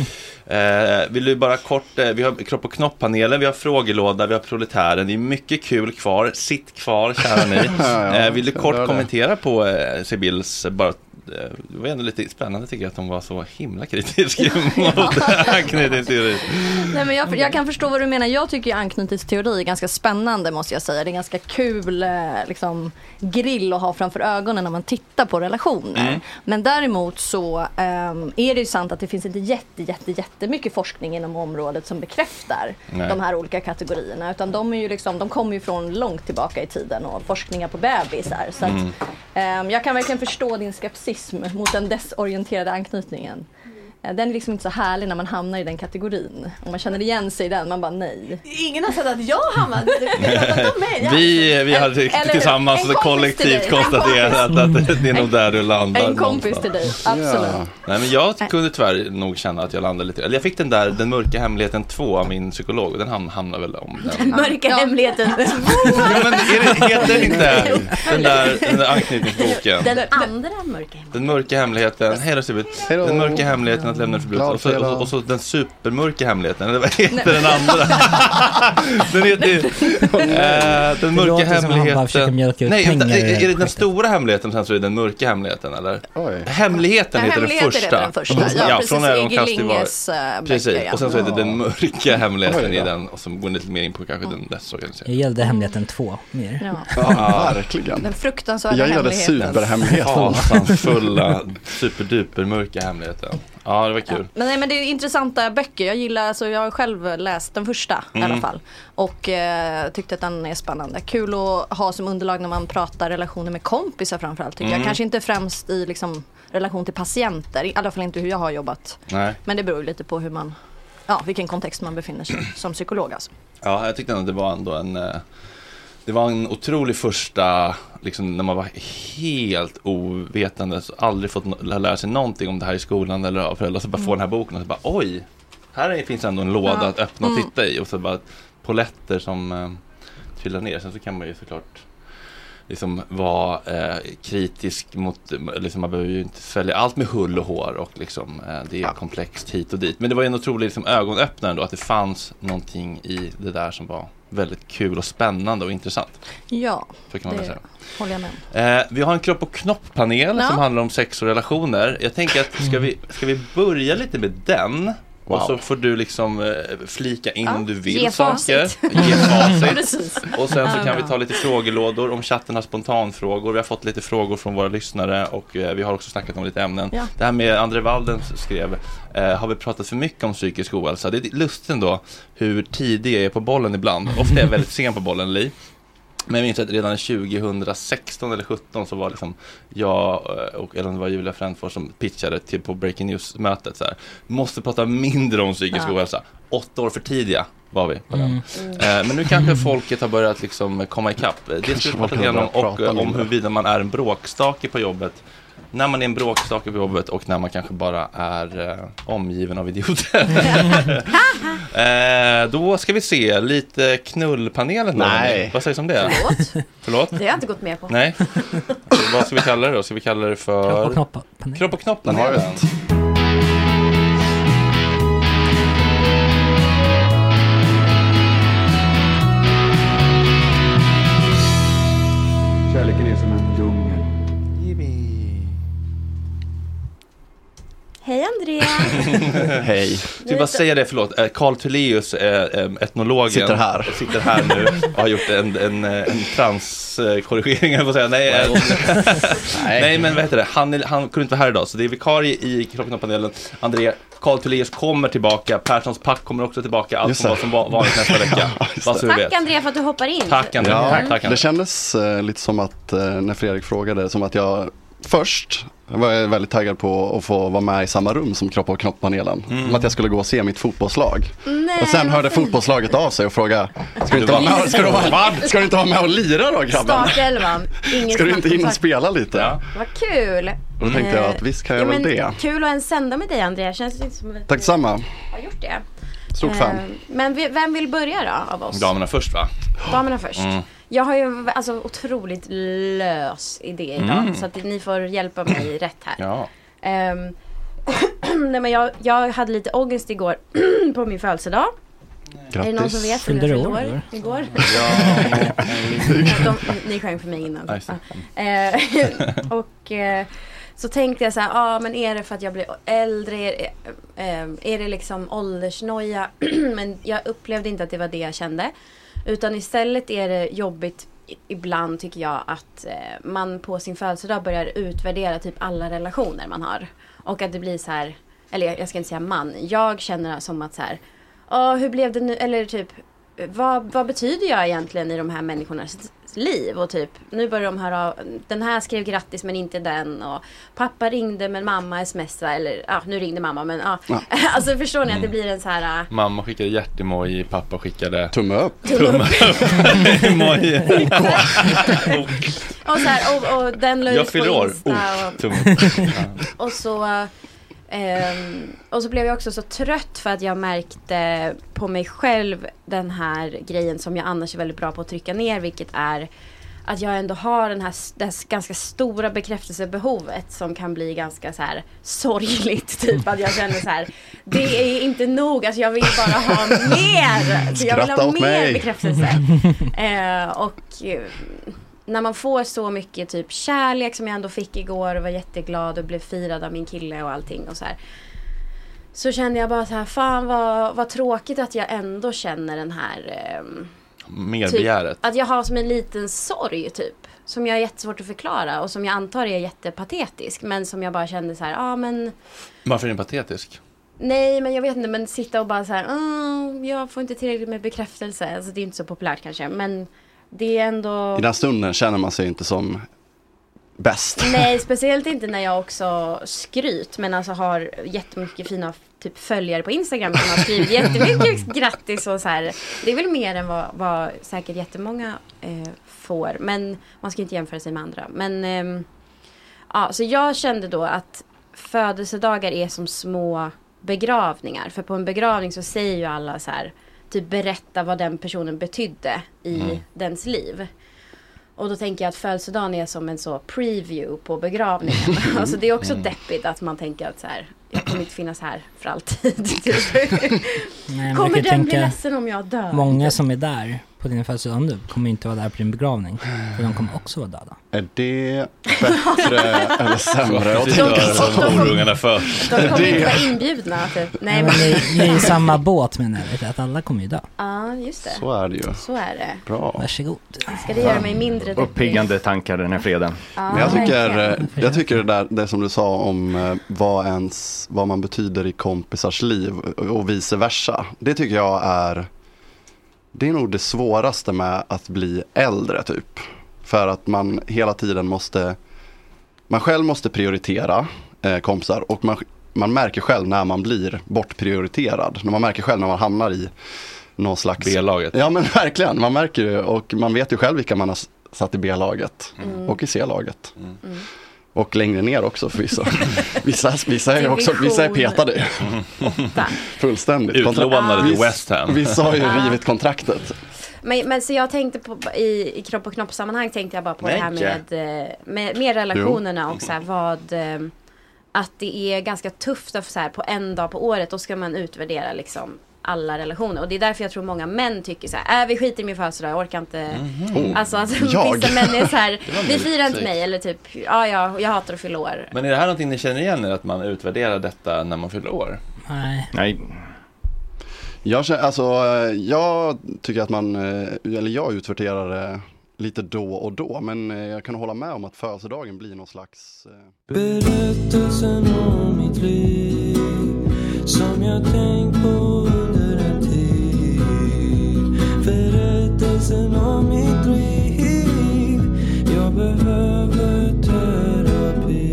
eh, vill du bara kort, eh, vi har kropp- och knopp-panelen, vi har frågelåda, vi har proletären. Det är mycket kul kvar. Sitt kvar, kära ni. Ja, eh, vill du jag kort gör det. kommentera på eh, Sibils, bara det var ändå lite spännande tycker jag att hon var så himla kritisk mot anknytningsteori. Nej, men jag, jag kan förstå vad du menar. Jag tycker ju anknytningsteori är ganska spännande, måste jag säga. Det är ganska kul eh, liksom, grill att ha framför ögonen när man tittar på relationer. Mm. Men däremot så ehm, är det ju sant att det finns inte jätte, jätte, jättemycket forskning inom området som bekräftar Nej. de här olika kategorierna. Utan de, är ju liksom, de kommer ju från långt tillbaka i tiden och forskningar på bebisar. Så att, Mm. ehm, jag kan verkligen förstå din skepsis mot den desorienterade anknytningen. Eh, Den är liksom inte så härlig när man hamnar i den kategorin. Om man känner igen sig i den, man bara nej. Ingen har sett att jag hamnade. Det är pratat om mig. Vi, vi har Eller- tillsammans en kompis till kollektivt dig. konstaterat att, att det är nog där du landar. En kompis till dig, absolut. Ja. Nej, men jag kunde tyvärr nog känna att jag landade lite. Eller jag fick den där Den mörka hemligheten två av min psykolog och den ham- hamnar väl om den. Den mörka hemligheten. Ja, men är det, heter inte den där, den där anknytningsboken? Den andra mörka hemligheten. Den mörka hemligheten, hej då Sibit. Hej då. Den mörka hemligheten att lämna förbrutet. Glad Och så, fredag. och, och så den supermörka hemligheten, eller vad heter den andra? Den heter ju, eh, den mörka låter som han bara försöker hemligheten. mjölka ut Nej, pengar vänta, i är, det är det den projektet. stora hemligheten sen så är det den mörka hemligheten, eller? Oj. Hemligheten Ja, heter den hemligheten första. heter den första. Ja, precis. från Även Egil Kast i var- Linges, eh, böcker, Precis, ja. och sen så är det den mörka hemligheten Oj i då. den och som går lite mer in på kanske den Jag desorganiserade. gällde hemligheten två mer. Ja. Ja, verkligen. Den fruktansvärda Jag gillade hemligheten. superhemligheten. Fasansfulla, superduper mörka hemligheten. Ja, det var kul. Men, nej, men det är intressanta böcker. Jag gillar, alltså, jag har själv läst den första i Mm. alla fall. Och eh, tyckte att den är spännande. Kul att ha som underlag när man pratar relationer med kompisar framförallt. Tycker Mm. jag. Kanske inte främst i liksom, relation till patienter. I alla fall inte hur jag har jobbat. Nej. Men det beror lite på hur man, ja, vilken kontext man befinner sig som psykolog. Alltså. Ja, jag tyckte ändå det var ändå en eh, det var en otrolig första liksom när man var helt ovetande så aldrig fått no- lära sig någonting om det här i skolan eller av föräldrar så bara få den här boken och så bara oj, här är, finns ändå en låda Ja. att öppna och Mm. titta i och så bara poletter som eh, trillar ner. Sen så kan man ju såklart liksom vara eh, kritisk mot, liksom, man behöver ju inte svälja allt med hull och hår och liksom, eh, det är ja. komplext hit och dit. Men det var en otrolig liksom, ögonöppnare då, att det fanns någonting i det där som var väldigt kul och spännande och intressant. Ja, så kan man det säga. håller jag med. Eh, vi har en kropp- och knopp-panel ja. som handlar om sex och relationer. Jag tänker att ska vi, ska vi börja lite med den? Wow. Och så får du liksom eh, flika in ja, om du vill ge saker. Facit. Ge facit. Och sen så kan vi ta lite frågelådor om chatten har spontanfrågor. Vi har fått lite frågor från våra lyssnare och eh, vi har också snackat om lite ämnen. Ja. Det här med André Walden skrev, eh, har vi pratat för mycket om psykisk ohälsa? Det är lustigt ändå hur tidig jag är på bollen ibland. Ofta är jag väldigt sen på bollen, Li. Men jag minns att redan tjugohundrasexton eller sjutton så var liksom jag och eller det var Julia Frändfors som pitchade till på Breaking News-mötet så här. Måste prata mindre om psykisk ja. ohälsa. Åtta år för tidiga var vi på den. Mm. Mm. Men nu kanske folket har börjat liksom komma ikapp. Det ska vi prata igenom och om huruvida man är en bråkstake på jobbet. När man är en bråkstake på jobbet och när man kanske bara är eh, omgiven av idioter. eh, då ska vi se lite knullpanelen. Nej. Vad sägs om det? Förlåt. Förlåt? Det har jag inte gått med på. Nej. Vad ska vi kalla det då? Ska vi kalla det för... Kropp och knopp. Kropp och knopp. Den har vi. Kärleken är som en djungel. Hej Andrea. Hej. Du bara säga det, förlåt. Carl Tullius, etnologen, sitter här. Sitter här nu och har gjort en, en, en transkorrigering, jag får säga. Nej, en, nej. nej, men vad heter det? Han, han kunde inte vara här idag, så det är vikarie i Kroppen-panelen. Andrea, Carl Tullius kommer tillbaka. Perssons pack kommer också tillbaka. Allt som var som vanligt nästa vecka. Ja, tack Andrea för att du hoppar in. Tack Andrea. Ja, tack, tack, Andrea. Det kändes uh, lite som att uh, när Fredrik frågade, som att jag först var jag väldigt taggad på att få vara med i samma rum som Kropp- och knopp-panelen. Mm. Att jag skulle gå och se mitt fotbollslag. Nej, och sen hörde fotbollslaget av sig och fråga, ska du inte vara med, ska du vara, ska du inte vara med och lira då, grabben? Startelvan. Ska du inte in och spela lite? Ja. Vad kul. Och då tänkte jag att visst kan jag ja, väl det. Kul att ens sända med dig, Andrea. Känns det inte som att tack samma. har gjort det. Stort fan. Men vem vill börja då av oss? Damerna först, va? Damerna först. Mm. Jag har ju alltså otroligt lös idé idag. Mm. Så att ni får hjälpa mig rätt här. Ja. Um, nej, men jag, jag hade lite ångest igår på min födelsedag. Grattis. Är det någon som vet? Fyllde du år år igår? Ja. De, ni sjöng för mig innan. uh, och uh, så tänkte jag så här, ja ah, men är det för att jag blir äldre? Är, uh, är det liksom åldersnoja? Men jag upplevde inte att det var det jag kände. Utan istället är det jobbigt ibland tycker jag att eh, man på sin födelsedag börjar utvärdera typ alla relationer man har. Och att det blir så här, eller jag ska inte säga man, jag känner som att så här, åh hur blev det nu, eller typ, vad, vad betyder jag egentligen i de här människornas liv? Och typ, nu börjar de höra, den här skrev grattis men inte den, och pappa ringde men mamma smsade, eller ja, nu ringde mamma men ja. ja. Alltså förstår ni att det blir en så här... Uh... Mamma skickade hjärtemoji, pappa skickade tumme upp. Tumme upp. Emoji. och så här, och, och den la ut på Insta. Oh, och, och så... Um, och så blev jag också så trött för att jag märkte på mig själv den här grejen som jag annars är väldigt bra på att trycka ner, vilket är att jag ändå har den här, det här ganska stora bekräftelsebehovet som kan bli ganska så här sorgligt, typ att jag känner så här, det är inte nog, alltså jag vill bara ha mer, så jag vill ha mer mig. bekräftelse uh, och uh, när man får så mycket typ kärlek som jag ändå fick igår och var jätteglad och blev firad av min kille och allting och så här, så kände jag bara så här, fan vad, vad tråkigt att jag ändå känner den här eh, mer begäret. Typ, att jag har som en liten sorg typ, som jag är jättesvårt att förklara och som jag antar är jättepatetisk, men som jag bara kände så här, ja ah, men... Varför är den patetisk? Nej, men jag vet inte, men sitta och bara så här, mm, jag får inte tillräckligt med bekräftelse, alltså det är inte så populärt kanske, men det är ändå... I den stunden känner man sig inte som bäst. Nej, speciellt inte när jag också skryt, men alltså har jättemycket fina typ följare på Instagram som har skrivit jättemycket grattis och så här. Det är väl mer än vad, vad säkert jättemånga eh, får, men man ska inte jämföra sig med andra. Men eh, ja, så jag kände då att födelsedagar är som små begravningar, för på en begravning så säger ju alla så här, typ berätta vad den personen betydde i mm. dens liv. Och då tänker jag att födelsedagen är som en så preview på begravningen. Alltså det är också deppigt att man tänker att så här, jag kommer inte finnas här för alltid. Nej, kommer den bli ledsen om jag dör? Många som är där på din födelsedag nu kommer inte vara där på din begravning. För de kommer också vara döda. Är det bättre eller sämre? De, de, de, de, först. de kommer inte vara inbjudna. Typ. Nej, men ni, ni är i samma båt med det, att alla kommer ju dö. Ja, just det. Så är det ju. Så är det. Bra. Varsågod. Ska det göra mig mindre deppig? Uppiggande tankar den här freden. Ja, men jag tycker, jag tycker det där det som du sa om vad, ens, vad man betyder i kompisars liv och vice versa. Det tycker jag är det är nog det svåraste med att bli äldre typ. För att man hela tiden måste man själv måste prioritera eh, kompisar och man, man märker själv när man blir bortprioriterad. När man märker själv när man hamnar i någon slags B-laget. Ja men verkligen, man märker det och man vet ju själv vilka man har satt i B-laget mm. och i C-laget. Mm. Mm. Och längre ner också för vissa. vissa, vissa, är också, vissa är petade. Fullständigt. Utlånade till West Ham. Vissa har ju rivit kontraktet. Men, men så jag tänkte på i, i kropp och knopp sammanhang tänkte jag bara på Nej, det här med, med, med relationerna jo. och så här, vad att det är ganska tufft att så här, på en dag på året då ska man utvärdera liksom alla relationer. Och det är därför jag tror många män tycker så här, äh, vi skiter i min födelsedag, jag orkar inte. Mm. Alltså att vissa män är så här, vi firar inte mig eller typ, ja, ja, jag hatar att fylla år. Men är det här någonting ni känner igen, att man utvärderar detta när man fyller år? Nej. Nej. Jag, känner, alltså, jag tycker att man, eller jag utvärderar det lite då och då, men jag kan hålla med om att födelsedagen blir någon slags... Berättelsen om mitt liv som jag tänkt på under en tid. Berättelsen om mitt liv, jag behöver terapi.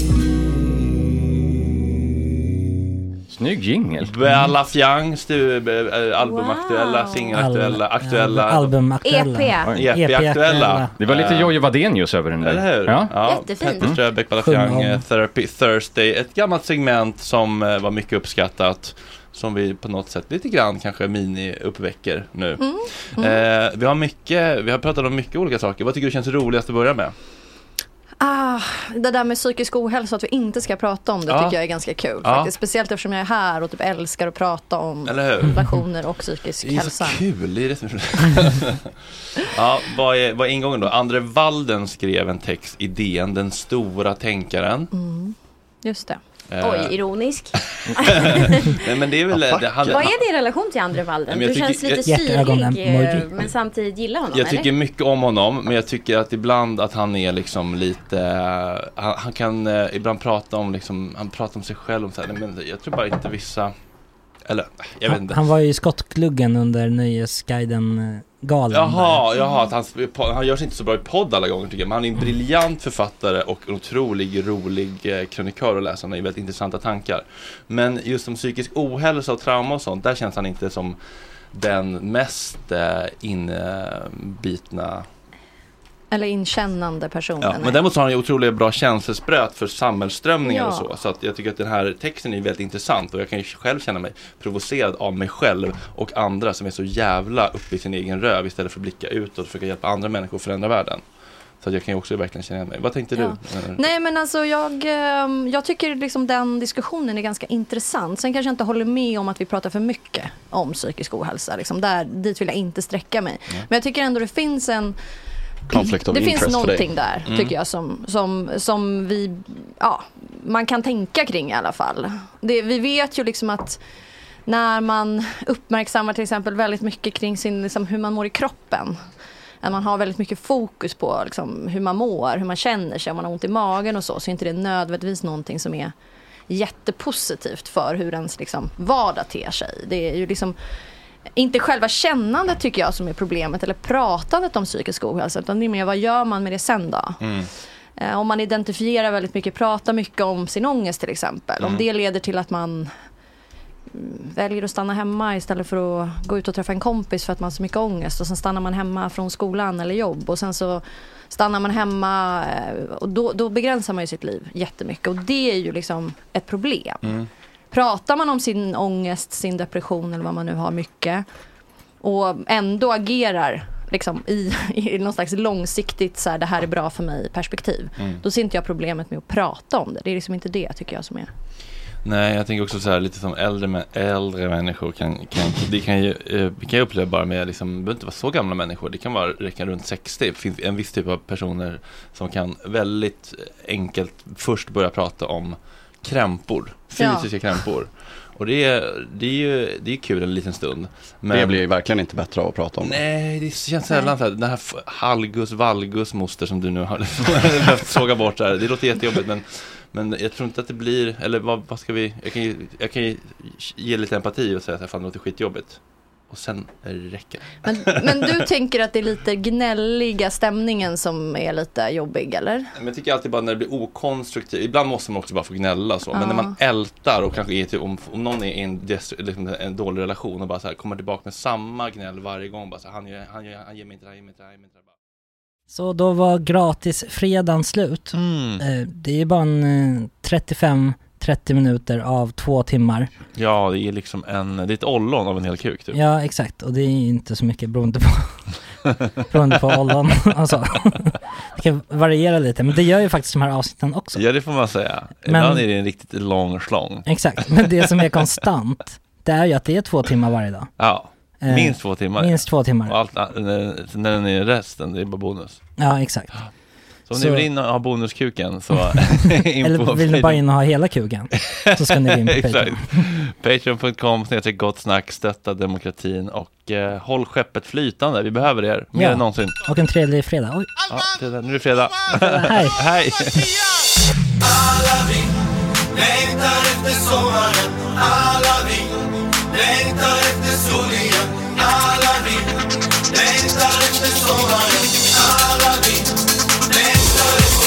Snygg jingle. Bella Fjang, albumaktuella, wow. singelaktuella, aktuella. Albumaktuella. E P. E P-aktuella. Det var lite Jojje Wadenius över den där. Eller hur? Ja. Ja. Jättefint. Petter Ströbeck, Bella Fjang, Therapy Thursday. Ett gammalt segment som var mycket uppskattat. Som vi på något sätt lite grann kanske mini-uppväcker nu. Mm. Mm. Eh, vi har mycket, vi har pratat om mycket olika saker. Vad tycker du känns roligast att börja med? Ah, det där med psykisk ohälsa, att vi inte ska prata om det ja. tycker jag är ganska kul. Ja. Faktiskt. Speciellt eftersom jag är här och typ älskar att prata om relationer och psykisk hälsa. Det är så kul. Det är det som... ja, vad är, vad är ingången då? Andre Walden skrev en text i D N, Den stora tänkaren. Mm. Just det. Oj, ironisk. Nej, men det är väl, det hade, vad är din relation till Andre Walden? Du känns lite syrlig, men samtidigt gillar honom. Jag tycker eller? mycket om honom, men jag tycker att ibland att han är liksom lite, han, han kan uh, ibland prata om liksom, han pratar om sig själv om så här, men jag tror bara inte vissa, eller jag vet inte. Han var ju i skottgluggen under Nöjesguiden galen. Jaha, jaha att han, han gör sig inte så bra i podd alla gånger tycker jag. Men han är en briljant författare och en otrolig rolig krönikör att läsa. Han har väldigt intressanta tankar. Men just om psykisk ohälsa och trauma och sånt, där känns han inte som den mest inbitna eller inkännande personen. Ja, men däremot så har han ju otroligt bra känslospröt för samhällsströmningar ja. och så. Så att jag tycker att den här texten är väldigt intressant. Och jag kan ju själv känna mig provocerad av mig själv och andra som är så jävla uppe i sin egen röv istället för att blicka ut och försöka hjälpa andra människor att förändra världen. Så att jag kan ju också verkligen känna mig. Vad tänkte ja. du? Nej, men alltså jag, jag tycker liksom den diskussionen är ganska intressant. Sen kanske jag inte håller med om att vi pratar för mycket om psykisk ohälsa. Liksom där, dit vill jag inte sträcka mig. Ja. Men jag tycker ändå det finns en det finns någonting där mm. tycker jag som, som, som vi ja, man kan tänka kring i alla fall. Det, vi vet ju liksom att när man uppmärksammar till exempel väldigt mycket kring sin, liksom, hur man mår i kroppen, att man har väldigt mycket fokus på liksom, hur man mår, hur man känner sig, om man har ont i magen och så, så är inte det nödvändigtvis någonting som är jättepositivt för hur ens liksom, vardag ter sig. Det är ju liksom inte själva kännandet tycker jag som är problemet, eller pratandet om psykisk ohälsa, utan det är mer vad gör man med det sen då? Mm. Eh, om man identifierar väldigt mycket, pratar mycket om sin ångest till exempel, mm. om det leder till att man väljer att stanna hemma istället för att gå ut och träffa en kompis för att man har så mycket ångest, och sen stannar man hemma från skolan eller jobb, och sen så stannar man hemma och då, då begränsar man ju sitt liv jättemycket, och det är ju liksom ett problem. Mm. Pratar man om sin ångest, sin depression eller vad man nu har mycket, och ändå agerar liksom, i, i någon slags långsiktigt så här, det här är bra för mig perspektiv. Mm. Då ser inte jag problemet med att prata om det. Det är liksom inte det tycker jag som är. Nej, jag tänker också så här lite som äldre, äldre människor kan, kan, det kan ju, vi kan ju uppleva bara med, liksom, det behöver inte vara så gamla människor, det kan vara räcka runt sextio. Det finns en viss typ av personer som kan väldigt enkelt först börja prata om krämpor, fysiska ja. krämpor. Och det är, det är ju det är kul en liten stund. Men det blir ju verkligen inte bättre av att prata om. Nej, det känns sällan så här, den här halgus, valgus moster som du nu har behövt såga bort där. Det låter jättejobbigt, men Men jag tror inte att det blir, eller vad, vad ska vi, jag kan ju, jag kan ju ge lite empati och säga att fan, det låter skitjobbigt. Och sen räcker men, men du tänker att det är lite gnälliga stämningen som är lite jobbig, eller? Men jag tycker alltid bara när det blir okonstruktivt, ibland måste man också bara få gnälla så. Ja. Men när man ältar och kanske är till, om, om någon är i en, liksom en dålig relation och bara så här, kommer tillbaka med samma gnäll varje gång, bara så här, han, gör, han, gör, han ger mig inte det här, ger mig inte det här, ger mig inte det här. Så då var gratis fredagen slut. Mm. Det är bara en trettiofem trettio minuter av två timmar. Ja, det är liksom en, det är ett ollon av en hel kuk typ. Ja, exakt. Och det är inte så mycket beroende på beroende på ollon. Alltså, det kan variera lite. Men det gör ju faktiskt de här avsnitten också. Ja, det får man säga. Ibland är det en riktigt lång slång. Exakt. Men det som är konstant, det är ju att det är två timmar varje dag. Ja. Minst två timmar. Minst två timmar. Och allt, när, när den är resten, det är bara bonus. Ja, exakt. Så om så, ni vill in och ha bonuskuken så eller vill ni bara in och ha hela kuken så ska ni in på Patreon. Patreon punkt com snedstreck gott snack, stötta demokratin och eh, håll skeppet flytande. Vi behöver er mer ja. än någonsin. Och en trevlig fredag. Oj. Ja, fredag. Nu är det fredag. Hej. Hej. Alla vi längtar efter sommaren. Alla vi längtar efter solen. Alla vi längtar efter sommaren. Alla vi längtar efter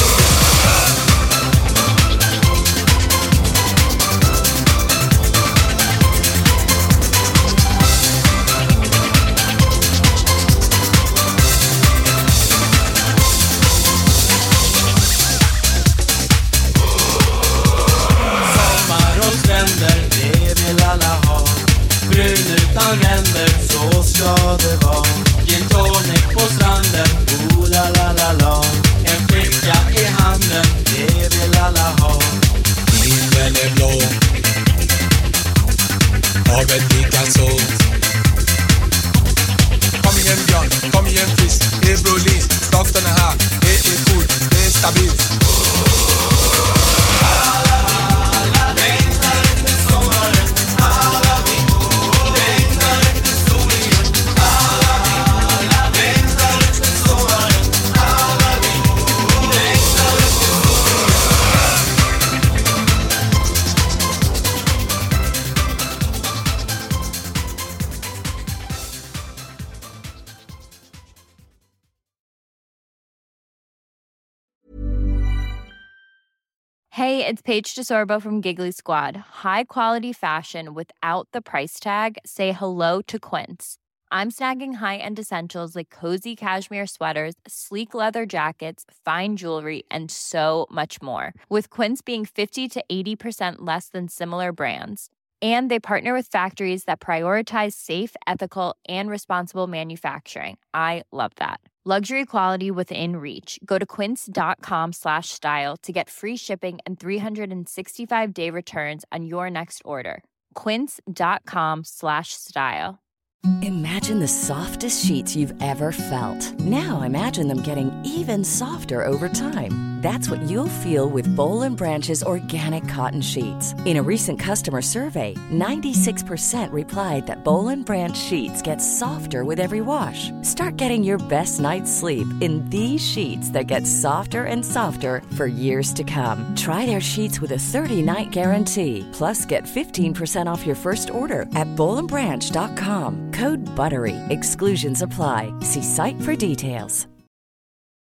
sommar och stränder, det vill alla ha. Brun utan ränder, så ska det vara. Gin tonic på stranden, oh la la la la. En flicka i handen, det vill alla ha. Himlen är blå, havet likaså. Kom igen björn, kom igen fisk, det är brolis. Skakten är här, det är coolt, det är stabilt. Hey, it's Paige DeSorbo from Giggly Squad. High quality fashion without the price tag. Say hello to Quince. I'm snagging high-end essentials like cozy cashmere sweaters, sleek leather jackets, fine jewelry, and so much more. With Quince being fifty to eighty percent less than similar brands. And they partner with factories that prioritize safe, ethical, and responsible manufacturing. I love that. Luxury quality within reach. Go to quince.com slash style to get free shipping and three sixty-five day returns on your next order. Quince.com slash style. Imagine the softest sheets you've ever felt. Now imagine them getting even softer over time. That's what you'll feel with Boll and Branch's organic cotton sheets. In a recent customer survey, ninety-six percent replied that Boll and Branch sheets get softer with every wash. Start getting your best night's sleep in these sheets that get softer and softer for years to come. Try their sheets with a thirty-night guarantee. Plus, get fifteen percent off your first order at boll and branch dot com. Code BUTTERY. Exclusions apply. See site for details.